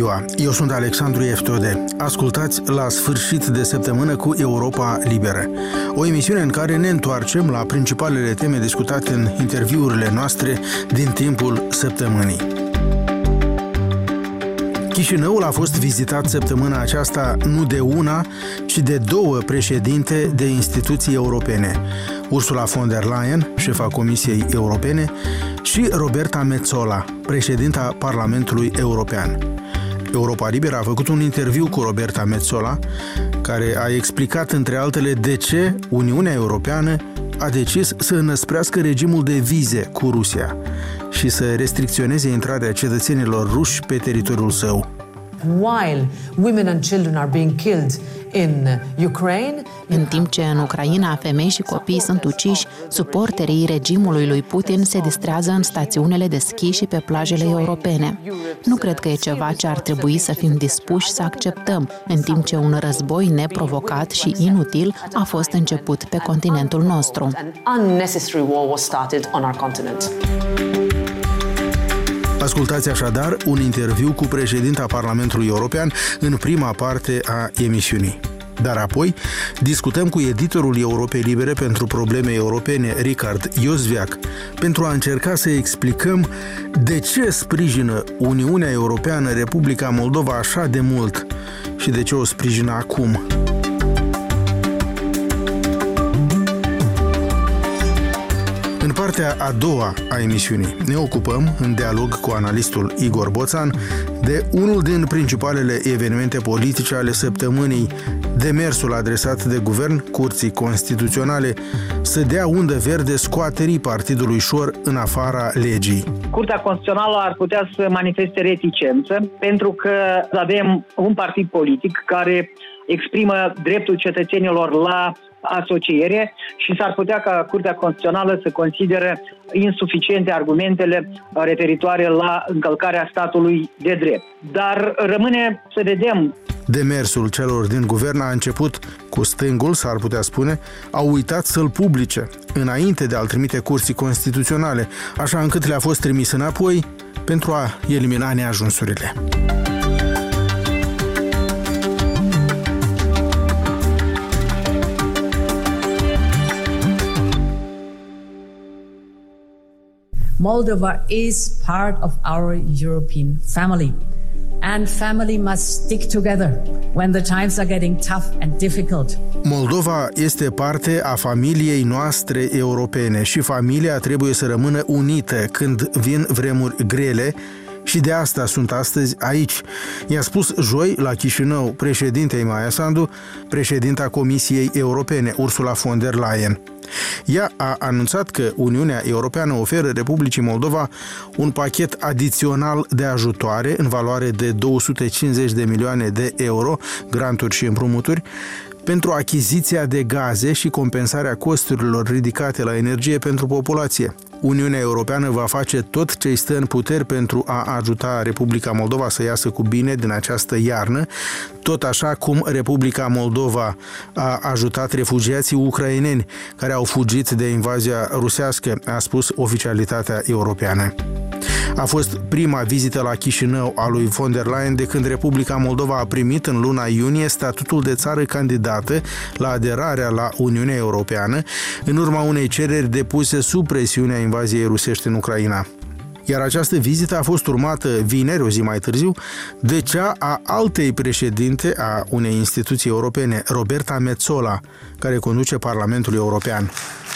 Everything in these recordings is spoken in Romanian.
ziua! Eu sunt Alexandru Eftode. Ascultați La sfârșit de săptămână cu Europa Liberă, o emisiune în care ne întoarcem la principalele teme discutate în interviurile noastre din timpul săptămânii. Chișinăul a fost vizitat săptămâna aceasta nu de una, ci de două președinte de instituții europene, Ursula von der Leyen, șefa Comisiei Europene, și Roberta Metsola, președinta Parlamentului European. Europa Liberă a făcut un interviu cu Roberta Metsola, care a explicat, între altele, de ce Uniunea Europeană a decis să înăsprească regimul de vize cu Rusia și să restricționeze intrarea cetățenilor ruși pe teritoriul său. While women and children are being killed in Ukraine, în timp ce în Ucraina femei și copii sunt uciși, suporterii regimului lui Putin se distrează în stațiunile de schi și pe plajele europene. Nu cred că e ceva ce ar trebui să fim dispuși să acceptăm, în timp ce un război neprovocat și inutil a fost început pe continentul nostru. Ascultați așadar un interviu cu președinta Parlamentului European în prima parte a emisiunii. Dar apoi discutăm cu editorul Europei Libere pentru probleme europene, Richard Iosveac, pentru a încerca să explicăm de ce sprijină Uniunea Europeană Republica Moldova așa de mult și de ce o sprijină acum. În partea a doua a emisiunii ne ocupăm, în dialog cu analistul Igor Boțan, de unul din principalele evenimente politice ale săptămânii, demersul adresat de guvern Curții Constituționale să dea undă verde scoaterii Partidului Șor în afara legii. Curtea Constituțională ar putea să manifeste reticență pentru că avem un partid politic care exprimă dreptul cetățenilor la asociere și s-ar putea ca Curtea Constituțională să considere insuficiente argumentele referitoare la încălcarea statului de drept. Dar rămâne să vedem. Demersul celor din guvern a început cu stângul, s-ar putea spune, au uitat să-l publice înainte de a-l trimite Curții Constituționale, așa încât le-a fost trimis înapoi pentru a elimina neajunsurile. Moldova is part of our European family, and family must stick together when the times are getting tough and difficult. Moldova este parte a familiei noastre europene și familia trebuie să rămână unită când vin vremuri grele. Și de asta sunt astăzi aici, i-a spus joi la Chișinău președintei Maia Sandu, președinta Comisiei Europene, Ursula von der Leyen. Ea a anunțat că Uniunea Europeană oferă Republicii Moldova un pachet adițional de ajutoare în valoare de 250 de milioane de euro, granturi și împrumuturi, pentru achiziția de gaze și compensarea costurilor ridicate la energie pentru populație. Uniunea Europeană va face tot ce îi stă în puteri pentru a ajuta Republica Moldova să iasă cu bine din această iarnă, tot așa cum Republica Moldova a ajutat refugiații ucraineni care au fugit de invazia rusească, a spus oficialitatea europeană. A fost prima vizită la Chișinău a lui von der Leyen de când Republica Moldova a primit în luna iunie statutul de țară candidată la aderarea la Uniunea Europeană, în urma unei cereri depuse sub presiunea invaziei rusești în Ucraina. Iar această vizită a fost urmată vineri, o zi mai târziu, de cea a altei președinte a unei instituții europene, Roberta Metsola, care conduce Parlamentul European.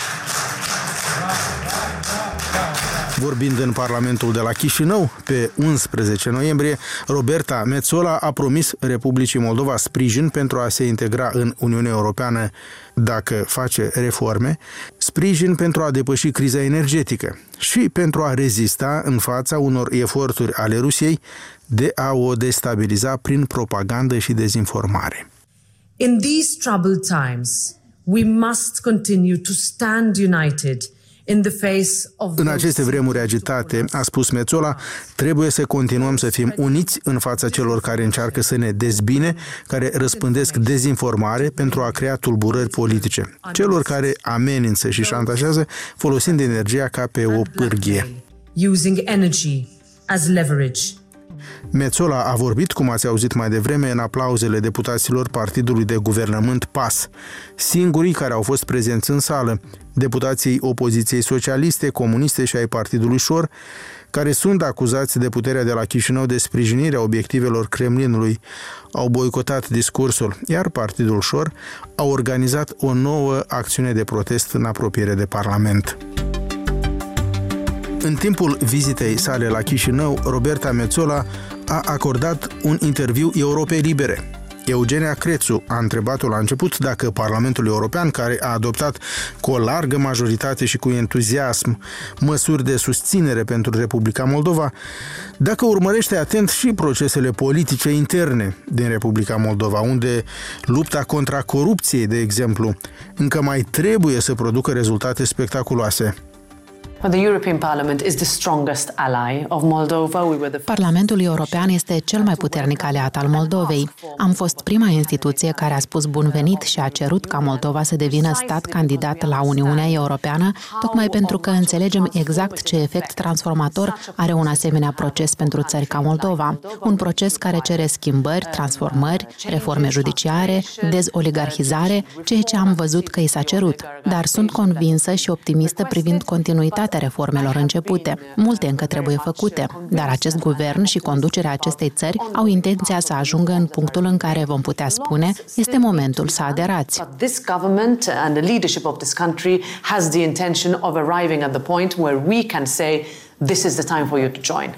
Vorbind în Parlamentul de la Chișinău, pe 11 noiembrie, Roberta Metsola a promis Republicii Moldova sprijin pentru a se integra în Uniunea Europeană dacă face reforme, sprijin pentru a depăși criza energetică și pentru a rezista în fața unor eforturi ale Rusiei de a o destabiliza prin propagandă și dezinformare. In these troubled times, we must continue to stand united. În aceste vremuri agitate, a spus Metsola, trebuie să continuăm să fim uniți în fața celor care încearcă să ne dezbine, care răspândesc dezinformare pentru a crea tulburări politice, celor care amenință și șantajează folosind energia ca pe o pârghie. Using energy as leverage. Metsola a vorbit, cum ați auzit mai devreme, în aplauzele deputaților partidului de guvernământ PAS. Singurii care au fost prezenți în sală, deputații opoziției socialiste, comuniste și ai partidului Șor, care sunt acuzați de puterea de la Chișinău de sprijinirea obiectivelor Kremlinului, au boicotat discursul, iar partidul Șor a organizat o nouă acțiune de protest în apropiere de Parlament. În timpul vizitei sale la Chișinău, Roberta Metsola a acordat un interviu Europei Libere. Eugenia Crețu a întrebat-o la început dacă Parlamentul European, care a adoptat cu o largă majoritate și cu entuziasm măsuri de susținere pentru Republica Moldova, dacă urmărește atent și procesele politice interne din Republica Moldova, unde lupta contra corupției, de exemplu, încă mai trebuie să producă rezultate spectaculoase. Parlamentul European este cel mai puternic aliat al Moldovei. Am fost prima instituție care a spus bun venit și a cerut ca Moldova să devină stat candidat la Uniunea Europeană, tocmai pentru că înțelegem exact ce efect transformator are un asemenea proces pentru țări ca Moldova. Un proces care cere schimbări, transformări, reforme judiciare, dezoligarhizare, ceea ce am văzut că i s-a cerut. Dar sunt convinsă și optimistă privind continuitatea reformelor începute. Multe încă trebuie făcute, dar acest guvern și conducerea acestei țări au intenția să ajungă în punctul în care vom putea spune este momentul să aderați. This government and the leadership of this country has the intention of arriving at the point where we can say this is the time for you to join.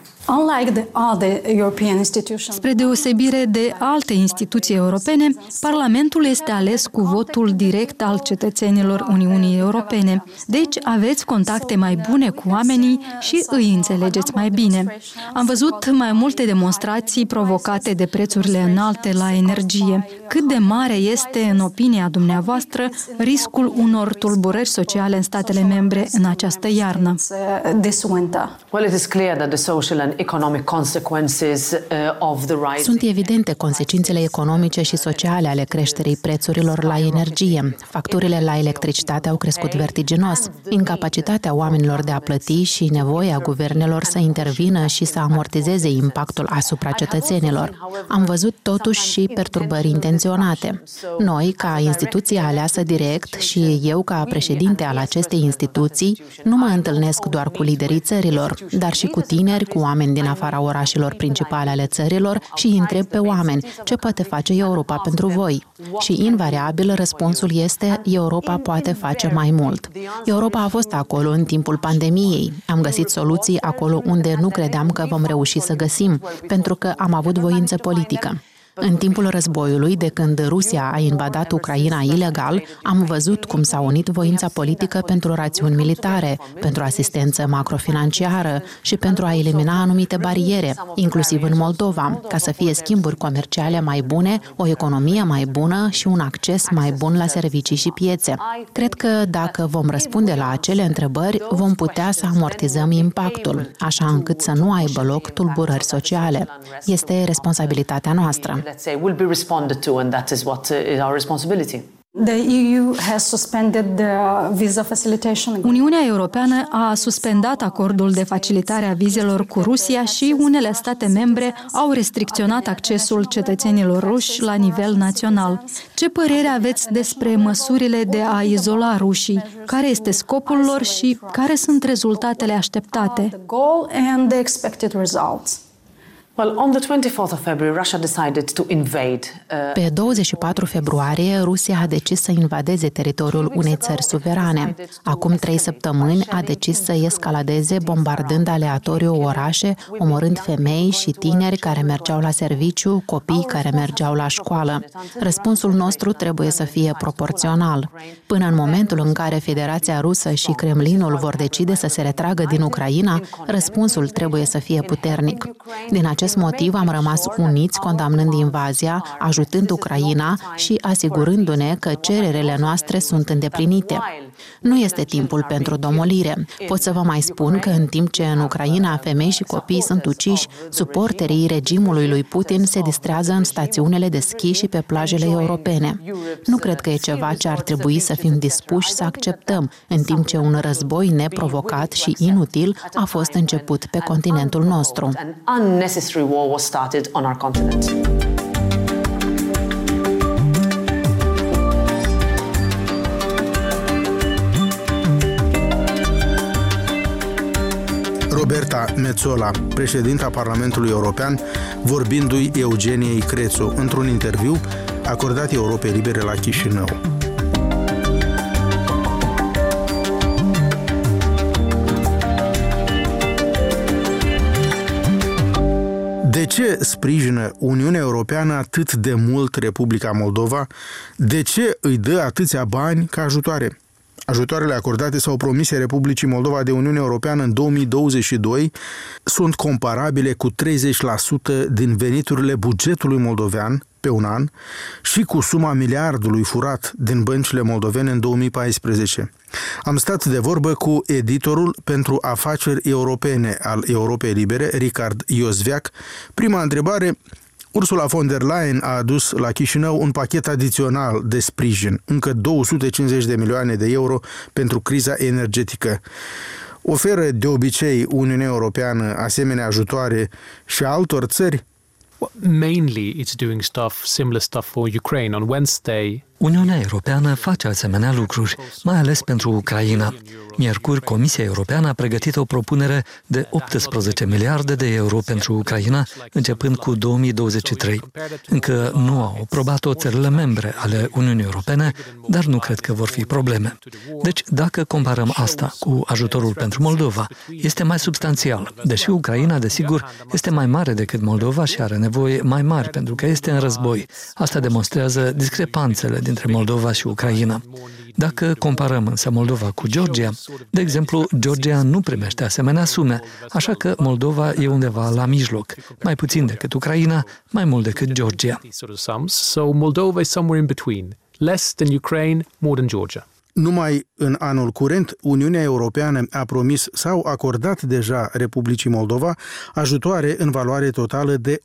Spre deosebire de alte instituții europene, Parlamentul este ales cu votul direct al cetățenilor Uniunii Europene. Deci aveți contacte mai bune cu oamenii și îi înțelegeți mai bine. Am văzut mai multe demonstrații provocate de prețurile înalte la energie. Cât de mare este, în opinia dumneavoastră, riscul unor tulburări sociale în statele membre în această iarnă? Well, it is clear that the social and economic consequences of the rise. Sunt evidente consecințele economice și sociale ale creșterii prețurilor la energie. Facturile la electricitate au crescut vertiginos. Incapacitatea oamenilor de a plăti și nevoia guvernelor să intervină și să amortizeze impactul asupra cetățenilor. Am văzut totuși și perturbări intenționate. Noi, ca instituție aleasă direct și eu ca președinte al acestei instituții, nu mă întâlnesc doar cu liderii țărilor, dar și cu tineri, cu oameni din afara orașelor principale ale țărilor și îi întreb pe oameni ce poate face Europa pentru voi. Și invariabil răspunsul este Europa poate face mai mult. Europa a fost acolo în timpul pandemiei. Am găsit soluții acolo unde nu credeam că vom reuși să găsim, pentru că am avut voință politică. În timpul războiului, de când Rusia a invadat Ucraina ilegal, am văzut cum s-a unit voința politică pentru rațiuni militare, pentru asistență macrofinanciară și pentru a elimina anumite bariere, inclusiv în Moldova, ca să fie schimburi comerciale mai bune, o economie mai bună și un acces mai bun la servicii și piețe. Cred că dacă vom răspunde la acele întrebări, vom putea să amortizăm impactul, așa încât să nu aibă loc tulburări sociale. Este responsabilitatea noastră. Let's say will be responded to, and that is what is our responsibility. Uniunea Europeană a suspendat acordul de facilitare a vizelor cu Rusia și unele state membre au restricționat accesul cetățenilor ruși la nivel național. Ce părere aveți despre măsurile de a izola rușii? Care este scopul lor și care sunt rezultatele așteptate? Well, on the 24th of February, Russia decided to invade. Pe 24 februarie, Rusia a decis să invadeze teritoriul unei țări suverane. Acum 3 săptămâni a decis să escaladeze bombardând aleatoriu orașe, omorând femei și tineri care mergeau la serviciu, copii care mergeau la școală. Răspunsul nostru trebuie să fie proporțional. Până în momentul în care Federația Rusă și Kremlinul vor decide să se retragă din Ucraina, răspunsul trebuie să fie puternic. Din acest motiv am rămas uniți condamnând invazia, ajutând Ucraina și asigurându-ne că cererele noastre sunt îndeplinite. Nu este timpul pentru domolire. Pot să vă mai spun că în timp ce în Ucraina femei și copii sunt uciși, suporterii regimului lui Putin se distrează în stațiunile de schi și pe plajele europene. Nu cred că e ceva ce ar trebui să fim dispuși să acceptăm, în timp ce un război neprovocat și inutil a fost început pe continentul nostru. Roberta Metsola, președinta Parlamentului European, vorbindu-i Eugeniei Crețu într-un interviu acordat Europei Libere la Chișinău. De ce sprijină Uniunea Europeană atât de mult Republica Moldova? De ce îi dă atâția bani ca ajutoare? Ajutoarele acordate sau promise Republicii Moldova de Uniunea Europeană în 2022 sunt comparabile cu 30% din veniturile bugetului moldovean pe un an și cu suma miliardului furat din băncile moldovene în 2014. Am stat de vorbă cu editorul pentru afaceri europene al Europei Libere, Richard Iosveac. Prima întrebare: Ursula von der Leyen a adus la Chișinău un pachet adițional de sprijin, încă 250 de milioane de euro pentru criza energetică. Oferă de obicei Uniunea Europeană asemenea ajutoare și altor țări? Mainly it's doing similar stuff for Ukraine. On Wednesday, Uniunea Europeană face asemenea lucruri, mai ales pentru Ucraina. Miercuri, Comisia Europeană a pregătit o propunere de 18 miliarde de euro pentru Ucraina, începând cu 2023. Încă nu au aprobat-o țările membre ale Uniunii Europene, dar nu cred că vor fi probleme. Deci, dacă comparăm asta cu ajutorul pentru Moldova, este mai substanțial, deși Ucraina, desigur, este mai mare decât Moldova și are nevoi mai mari pentru că este în război. Asta demonstrează discrepanțele dintre Moldova și Ucraina. Dacă comparăm însă Moldova cu Georgia, de exemplu, Georgia nu primește asemenea sume, așa că Moldova e undeva la mijloc, mai puțin decât Ucraina, mai mult decât Georgia. So Moldova is somewhere in between, less than Ukraine, more than Georgia. Numai în anul curent, Uniunea Europeană a promis sau acordat deja Republicii Moldova ajutoare în valoare totală de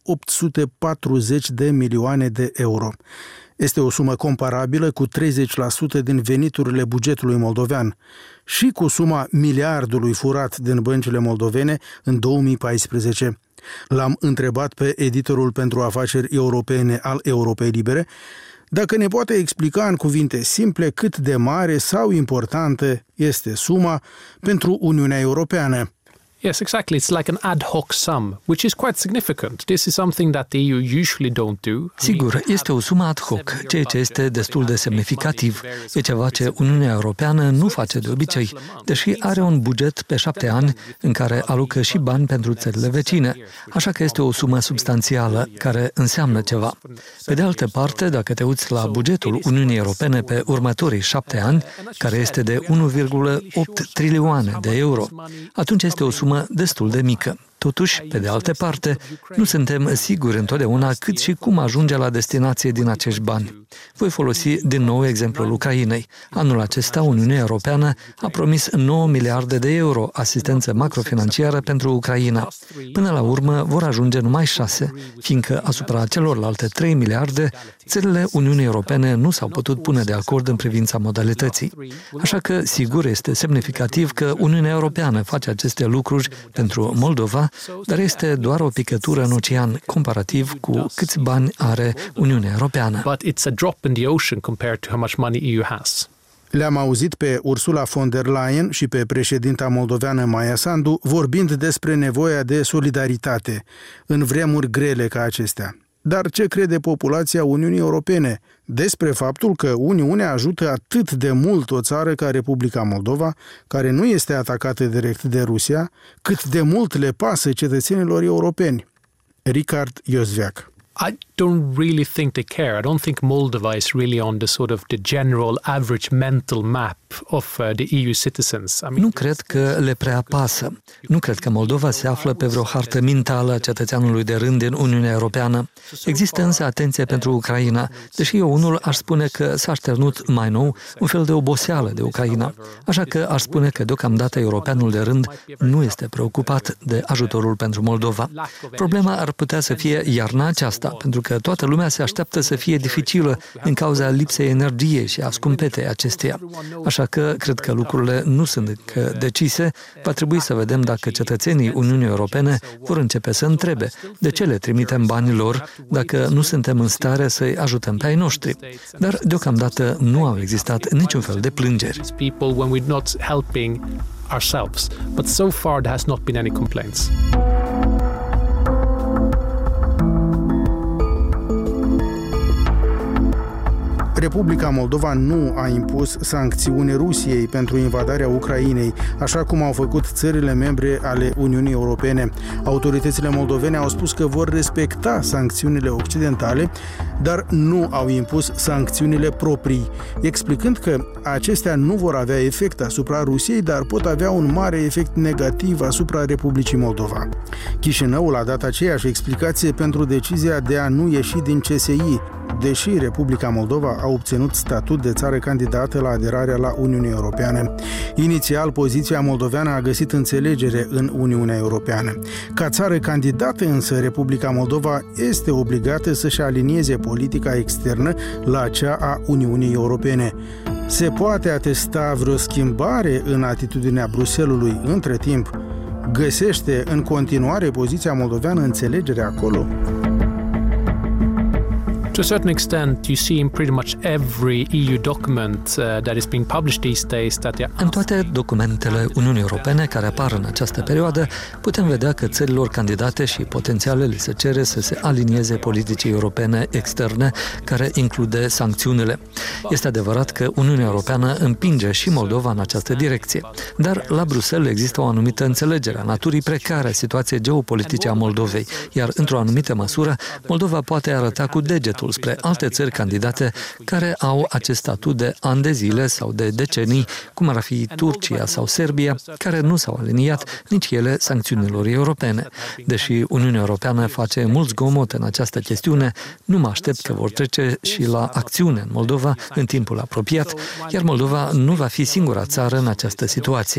840 de milioane de euro. Este o sumă comparabilă cu 30% din veniturile bugetului moldovean și cu suma miliardului furat din băncile moldovene în 2014. L-am întrebat pe editorul pentru afaceri europene al Europei Libere dacă ne poate explica în cuvinte simple cât de mare sau importantă este suma pentru Uniunea Europeană. Yes, exactly. It's like an ad hoc sum, which is quite significant. This is something that the EU usually don't do. Sigur, este o sumă ad hoc, ceea ce este destul de semnificativ. E ceva ce Uniunea Europeană nu face de obicei, deși are un buget pe 7 ani în care alocă și bani pentru țările vecine. Așa că este o sumă substanțială care înseamnă ceva. Pe de altă parte, dacă te uiți la bugetul Uniunii Europene pe următorii 7 ani, care este de 1,8 trilioane de euro, atunci este o sumă destul de mică. Totuși, pe de altă parte, nu suntem siguri întotdeauna cât și cum ajunge la destinație din acești bani. Voi folosi din nou exemplul Ucrainei. Anul acesta, Uniunea Europeană a promis 9 miliarde de euro asistență macrofinanciară pentru Ucraina. Până la urmă vor ajunge numai 6, fiindcă asupra celorlalte 3 miliarde, țările Uniunii Europene nu s-au putut pune de acord în privința modalității. Așa că, sigur, este semnificativ că Uniunea Europeană face aceste lucruri pentru Moldova, dar este doar o picătură în ocean comparativ cu câți bani are Uniunea Europeană. But it's a drop in the ocean compared to how much money EU has. Le-am auzit pe Ursula von der Leyen și pe președinta moldoveană Maia Sandu vorbind despre nevoia de solidaritate în vremuri grele ca acestea. Dar ce crede populația Uniunii Europene despre faptul că Uniunea ajută atât de mult o țară ca Republica Moldova, care nu este atacată direct de Rusia, cât de mult le pasă cetățenilor europeni? Richard Iosveac. don't really think they care. I don't think Moldova is really on the sort of the general average mental map of the EU citizens. Nu cred că le prea pasă. Nu cred că Moldova se află pe vreo hartă mentală a cetățeanului de rând din Uniunea Europeană. Există însă atenție pentru Ucraina, deși eu unul aș spune că s-a șternut mai nou un fel de oboseală de Ucraina. Așa că aș spune că deocamdată europeanul de rând nu este preocupat de ajutorul pentru Moldova. Problema ar putea să fie iarna aceasta, pentru că toată lumea se așteaptă să fie dificilă din cauza lipsei energiei și a scumpetei acesteia. Așa că cred că lucrurile nu sunt încă decise. Va trebui să vedem dacă cetățenii Uniunii Europene vor începe să întrebe de ce le trimitem banii lor dacă nu suntem în stare să-i ajutăm pe ai noștri. Dar deocamdată nu au existat niciun fel de plângeri. Ourselves, but so far there has not been any complaints. Republica Moldova nu a impus sancțiuni Rusiei pentru invadarea Ucrainei, așa cum au făcut țările membre ale Uniunii Europene. Autoritățile moldovene au spus că vor respecta sancțiunile occidentale, dar nu au impus sancțiunile proprii, explicând că acestea nu vor avea efect asupra Rusiei, dar pot avea un mare efect negativ asupra Republicii Moldova. Chișinăul a dat aceeași explicație pentru decizia de a nu ieși din CSI, deși Republica Moldova a obținut statut de țară candidată la aderarea la Uniunea Europeană. Inițial, poziția moldoveană a găsit înțelegere în Uniunea Europeană. Ca țară candidată însă, Republica Moldova este obligată să-și alinieze politica externă la cea a Uniunii Europene. Se poate atesta vreo schimbare în atitudinea Bruxellesului între timp? Găsește în continuare poziția moldoveană înțelegere acolo? To a certain extent, you see in pretty much every EU document that is being published these days that În toate documentele Uniunii Europene care apar în această perioadă, putem vedea că țărilor candidate și potențiale li se cere să se alinieze politicii europene externe, care include sancțiunile. Este adevărat că Uniunea Europeană împinge și Moldova în această direcție, dar la Bruxelles există o anumită înțelegere a naturii precare a situației geopolitice a Moldovei, iar într-o anumită măsură, Moldova poate arăta cu degetul spre alte țări candidate care au acest statut de ani de zile sau de decenii, cum ar fi Turcia sau Serbia, care nu s-au aliniat nici ele sancțiunilor europene. Deși Uniunea Europeană face mult zgomot în această chestiune, nu mă aștept că vor trece și la acțiune în Moldova în timpul apropiat, iar Moldova nu va fi singura țară în această situație.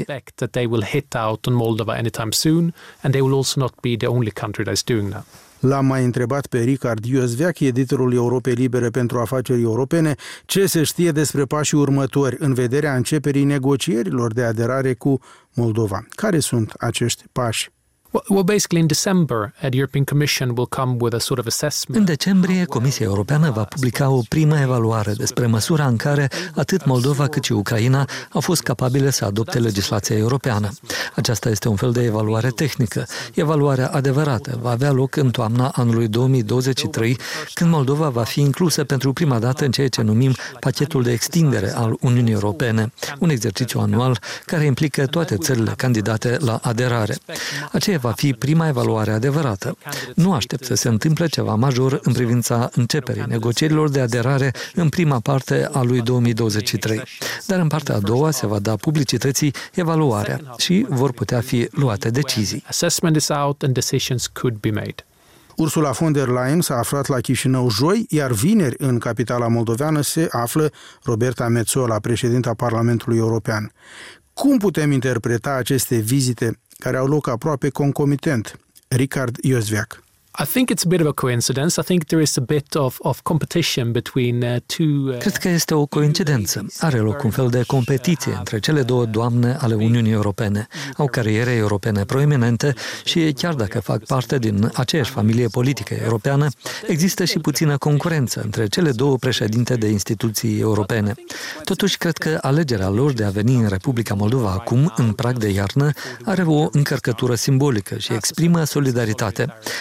L-am mai întrebat pe Richard Iosveac, editorul Europei Libere pentru Afaceri Europene, ce se știe despre pașii următori în vederea începerii negocierilor de aderare cu Moldova. Care sunt acești pași? Well, basically in December, the European Commission will come with a sort of assessment. În decembrie, Comisia Europeană va publica o primă evaluare despre măsura în care atât Moldova cât și Ucraina au fost capabile să adopte legislația europeană. Aceasta este un fel de evaluare tehnică. Evaluarea adevărată va avea loc în toamna anului 2023, când Moldova va fi inclusă pentru prima dată în ceea ce numim pachetul de extindere al Uniunii Europene, un exercițiu anual care implică toate țările candidate la aderare. Aceea va fi prima evaluare adevărată. Nu aștept să se întâmple ceva major în privința începerii negocierilor de aderare în prima parte a lui 2023. Dar în partea a doua se va da publicității evaluarea și vor putea fi luate decizii. Assessment is out and decisions could be made. Ursula von der Leyen s-a aflat la Chișinău joi, iar vineri în capitala moldoveană se află Roberta Metsola, președinta Parlamentului European. Cum putem interpreta aceste vizite care au loc aproape concomitent? Richard Iosveac. I think it's a bit of a coincidence. I think there is a bit of competition between two. Cred că este o coincidență. Are loc un fel de competiție între cele două doamne ale Uniunii Europene. Au cariere europene proeminente și chiar dacă fac parte din aceeași familie politică europeană, există și puțină concurență între cele două președinte de instituții europene. Totuși, cred că alegerea lor de a veni în Republica Moldova acum, în prag de iarnă, are o încărcătură simbolică și exprimă solidaritate. Am putea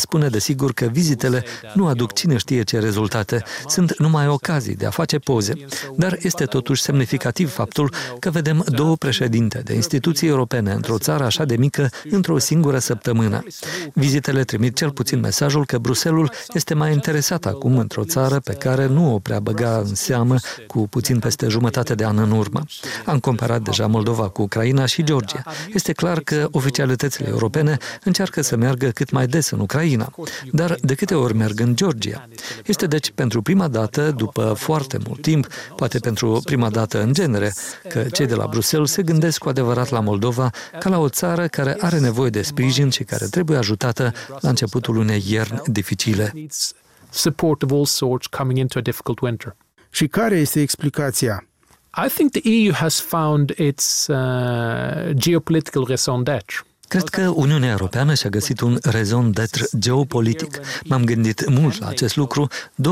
spune desigur că vizitele nu aduc cine știe ce rezultate, sunt numai ocazii de a face poze. Dar este totuși semnificativ faptul că vedem două președinte de instituții europene într-o țară așa de mică într-o singură săptămână. Vizitele trimit cel puțin mesajul că Bruxelles este mai interesat acum într-o țară pe care nu o prea băga în seamă cu puțin peste jumătate de an în urmă. Am comparat deja Moldova cu Ucraina și Georgia. Este clar că oficialitățile europene încearcă să meargă cât mai des în Ucraina, dar de câte ori merg în Georgia? Este deci pentru prima dată, după foarte mult timp, poate pentru prima dată în genere, că cei de la Bruxelles se gândesc cu adevărat la Moldova ca la o țară care are nevoie de sprijin și care trebuie ajutată la începutul unei ierni dificile. Support of all sorts coming into a difficult winter. Și care este explicația? I think the EU has found its geopolitical raison d'être. Cred că Uniunea Europeană și-a găsit un raison d'être geopolitic. M-am gândit mult la acest lucru.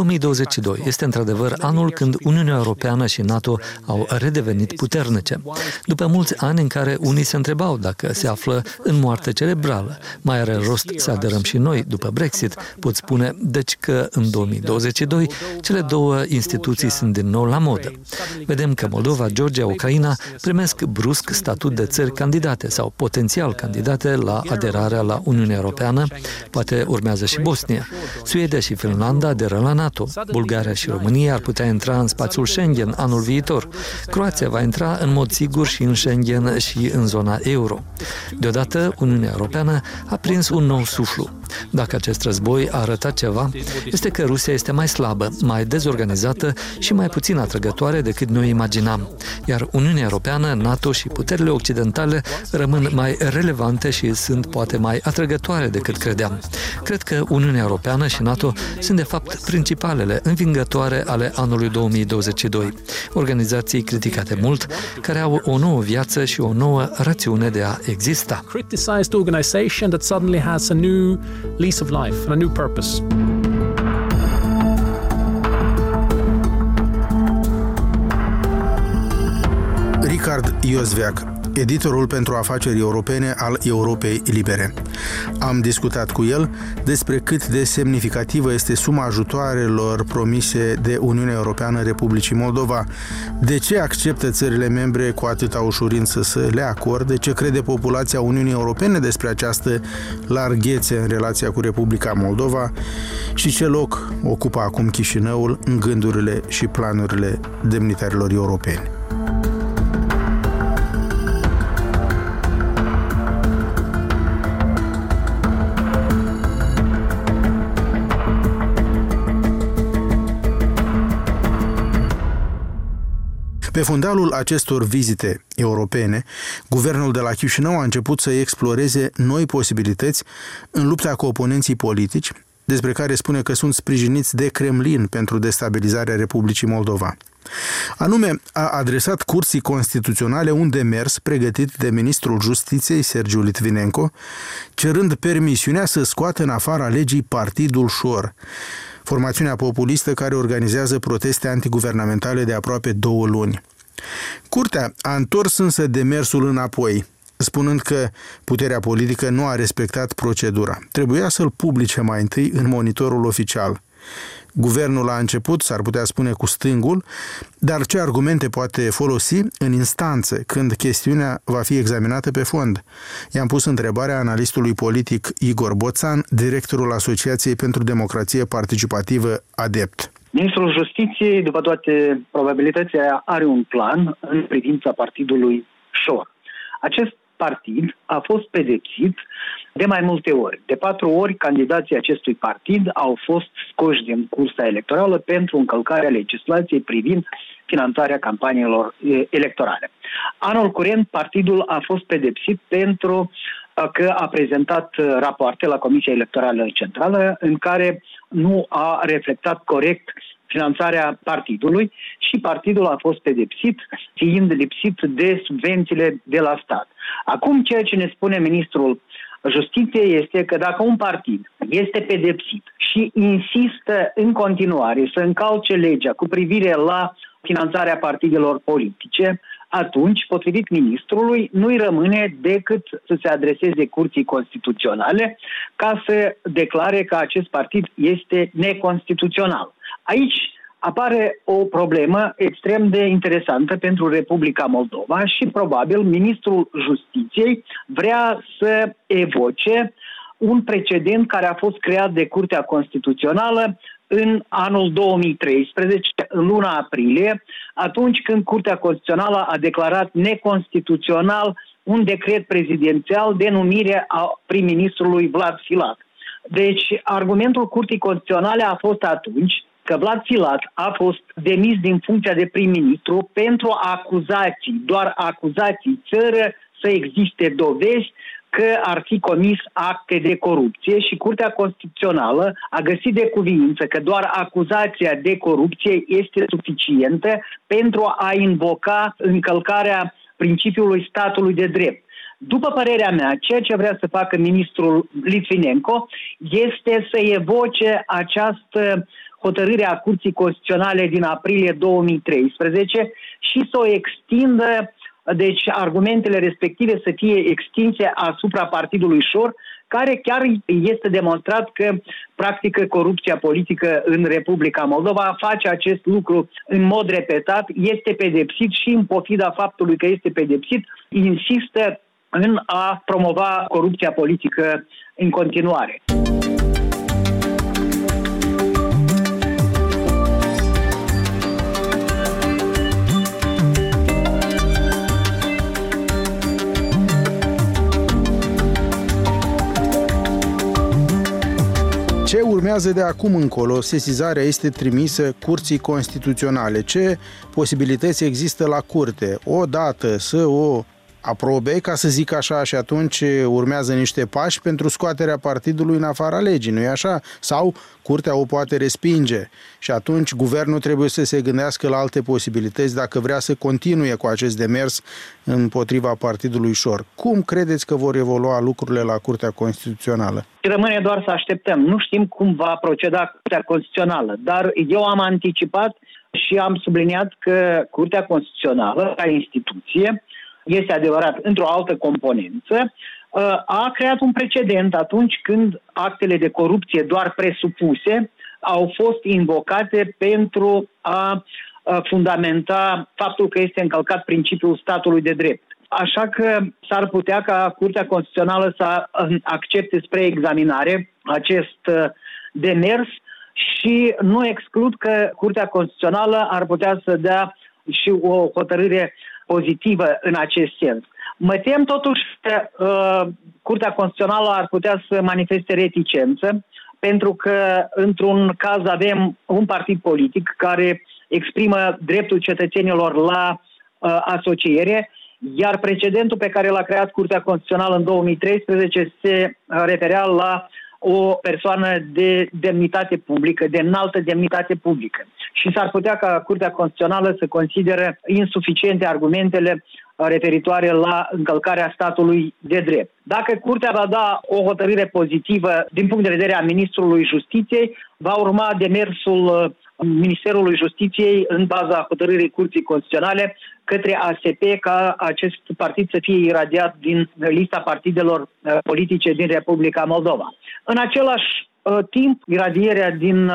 2022 este într-adevăr anul când Uniunea Europeană și NATO au redevenit puternice. După mulți ani în care unii se întrebau dacă se află în moarte cerebrală, mai are rost să aderăm și noi după Brexit, pot spune deci că în 2022 cele două instituții sunt din nou la modă. Vedem că Moldova, Georgia, Ucraina primesc brusc statut de țări candidate sau potențial candidate la aderarea la Uniunea Europeană, poate urmează și Bosnia. Suedia și Finlanda aderă la NATO. Bulgaria și România ar putea intra în spațiul Schengen anul viitor. Croația va intra în mod sigur și în Schengen și în zona euro. Deodată, Uniunea Europeană a prins un nou suflu. Dacă acest război a arătat ceva, este că Rusia este mai slabă, mai dezorganizată și mai puțin atrăgătoare decât noi imaginam. Iar Uniunea Europeană, NATO și puterile occidentale rămân mai relevante și sunt poate mai atrăgătoare decât credeam. Cred că Uniunea Europeană și NATO sunt de fapt principalele învingătoare ale anului 2022. Organizații criticate mult, care au o nouă viață și o nouă rațiune de a exista. Criticized organization that suddenly has a new lease of life and a new purpose. Richard Iosveac, editorul pentru afaceri europene al Europei Libere. Am discutat cu el despre cât de semnificativă este suma ajutoarelor promise de Uniunea Europeană Republicii Moldova, de ce acceptă țările membre cu atâta ușurință să le acorde, ce crede populația Uniunii Europene despre această larghețe în relația cu Republica Moldova și ce loc ocupă acum Chișinăul în gândurile și planurile demnitarilor europeni. Pe fundalul acestor vizite europene, guvernul de la Chișinău a început să exploreze noi posibilități în lupta cu oponenții politici, despre care spune că sunt sprijiniți de Kremlin pentru destabilizarea Republicii Moldova. Anume, a adresat Curții Constituționale un demers pregătit de ministrul Justiției, Sergiu Litvinenko, cerând permisiunea să scoată în afara legii Partidul Șor, formațiunea populistă care organizează proteste antiguvernamentale de aproape 2 luni. Curtea a întors însă demersul înapoi, spunând că puterea politică nu a respectat procedura. Trebuia să-l publice mai întâi în monitorul oficial. Guvernul a început, s-ar putea spune, cu stângul, dar ce argumente poate folosi în instanță când chestiunea va fi examinată pe fond? I-am pus întrebarea analistului politic Igor Boțan, directorul Asociației pentru Democrație Participativă ADEPT. Ministrul Justiției, după toate probabilitățile, are un plan în privința partidului Șor. Acest partid a fost pedepsit de mai multe ori. De 4 ori, candidații acestui partid au fost scoși din cursa electorală pentru încălcarea legislației privind finanțarea campaniilor electorale. Anul curent, partidul a fost pedepsit pentru că a prezentat rapoarte la Comisia Electorală Centrală în care nu a reflectat corect finanțarea partidului și partidul a fost pedepsit, fiind lipsit de subvențiile de la stat. Acum, ceea ce ne spune ministrul Justiției este că dacă un partid este pedepsit și insistă în continuare să încalce legea cu privire la finanțarea partidelor politice, atunci, potrivit ministrului, nu-i rămâne decât să se adreseze Curții Constituționale ca să declare că acest partid este neconstituțional. Aici apare o problemă extrem de interesantă pentru Republica Moldova și probabil ministrul Justiției vrea să evoce un precedent care a fost creat de Curtea Constituțională în anul 2013, în luna aprilie, atunci când Curtea Constituțională a declarat neconstituțional un decret prezidențial de numire a prim-ministrului Vlad Filat. Deci, argumentul Curții Constituționale a fost atunci că Vlad Filat a fost demis din funcția de prim-ministru pentru acuzații, doar acuzații, țără să existe dovezi că ar fi comis acte de corupție și Curtea Constituțională a găsit de cuviință că doar acuzația de corupție este suficientă pentru a invoca încălcarea principiului statului de drept. După părerea mea, ceea ce vrea să facă ministrul Litvinenko este să evoce această hotărâre a Curții Constituționale din aprilie 2013 și să o extindă, deci argumentele respective să fie extinse asupra Partidului Șor, care chiar este demonstrat că practică corupția politică în Republica Moldova, face acest lucru în mod repetat, este pedepsit și în pofida faptului că este pedepsit, insistă în a promova corupția politică în continuare. Ce urmează de acum încolo? Sesizarea este trimisă Curții Constituționale. Ce posibilități există la curte? Odată să o aprobe, ca să zic așa, și atunci urmează niște pași pentru scoaterea partidului în afara legii, nu-i așa? Sau curtea o poate respinge și atunci guvernul trebuie să se gândească la alte posibilități dacă vrea să continue cu acest demers împotriva partidului Șor. Cum credeți că vor evolua lucrurile la Curtea Constituțională? Rămâne doar să așteptăm. Nu știm cum va proceda Curtea Constituțională, dar eu am anticipat și am subliniat că Curtea Constituțională, ca instituție, este adevărat într-o altă componență, a creat un precedent atunci când actele de corupție doar presupuse au fost invocate pentru a fundamenta faptul că este încălcat principiul statului de drept. Așa că s-ar putea ca Curtea Constituțională să accepte spre examinare acest demers și nu exclud că Curtea Constituțională ar putea să dea și o hotărâre pozitivă în acest sens. Mă tem totuși că Curtea Constituțională ar putea să manifeste reticență, pentru că într-un caz avem un partid politic care exprimă dreptul cetățenilor la asociere, iar precedentul pe care l-a creat Curtea Constituțională în 2013 se referea la o persoană de demnitate publică, de înaltă demnitate publică. Și s-ar putea ca Curtea Constituțională să considere insuficiente argumentele referitoare la încălcarea statului de drept. Dacă Curtea va da o hotărâre pozitivă din punct de vedere a Ministrului Justiției, va urma demersul Ministerului Justiției în baza hotărârii Curții Constituționale către ASP ca acest partid să fie iradiat din lista partidelor politice din Republica Moldova. În același timp, iradierea din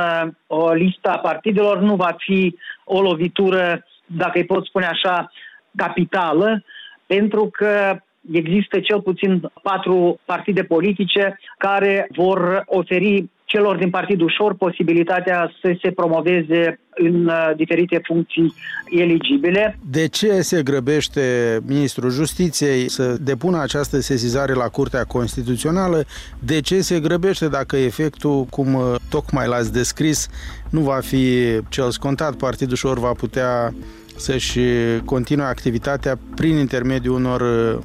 lista partidelor nu va fi o lovitură, dacă îi pot spune așa, capitală, pentru că există cel puțin 4 partide politice care vor oferi celor din Partidul Șor posibilitatea să se promoveze în diferite funcții eligibile. De ce se grăbește Ministrul Justiției să depună această sesizare la Curtea Constituțională? De ce se grăbește dacă efectul, cum tocmai l-ați descris, nu va fi cel scontat? Partidul Șor va putea să-și continue activitatea prin intermediul unor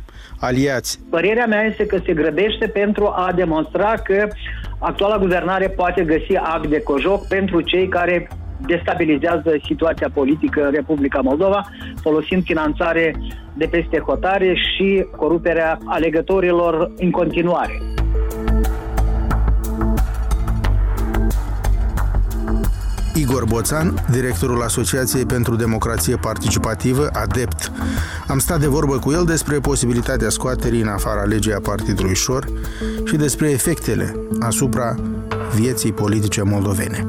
aliați. Părerea mea este că se grăbește pentru a demonstra că actuala guvernare poate găsi act de cojoc pentru cei care destabilizează situația politică în Republica Moldova, folosind finanțare de peste hotare și coruperea alegătorilor în continuare. Igor Boțan, directorul Asociației pentru Democrație Participativă, ADEPT. Am stat de vorbă cu el despre posibilitatea scoaterii în afara legii a Partidului Șor și despre efectele asupra vieții politice moldovene.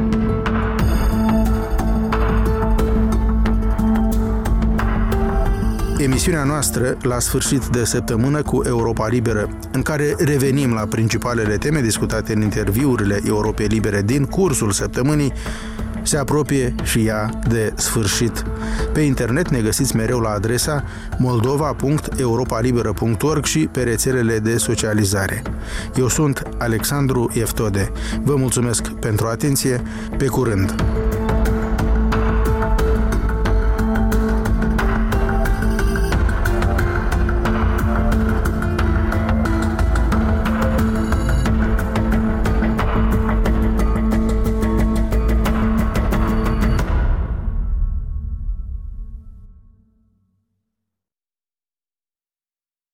Emisiunea noastră la sfârșit de săptămână cu Europa Liberă, în care revenim la principalele teme discutate în interviurile Europei Libere din cursul săptămânii, se apropie și ea de sfârșit. Pe internet ne găsiți mereu la adresa moldova.europalibera.org și pe rețelele de socializare. Eu sunt Alexandru Eftode. Vă mulțumesc pentru atenție. Pe curând!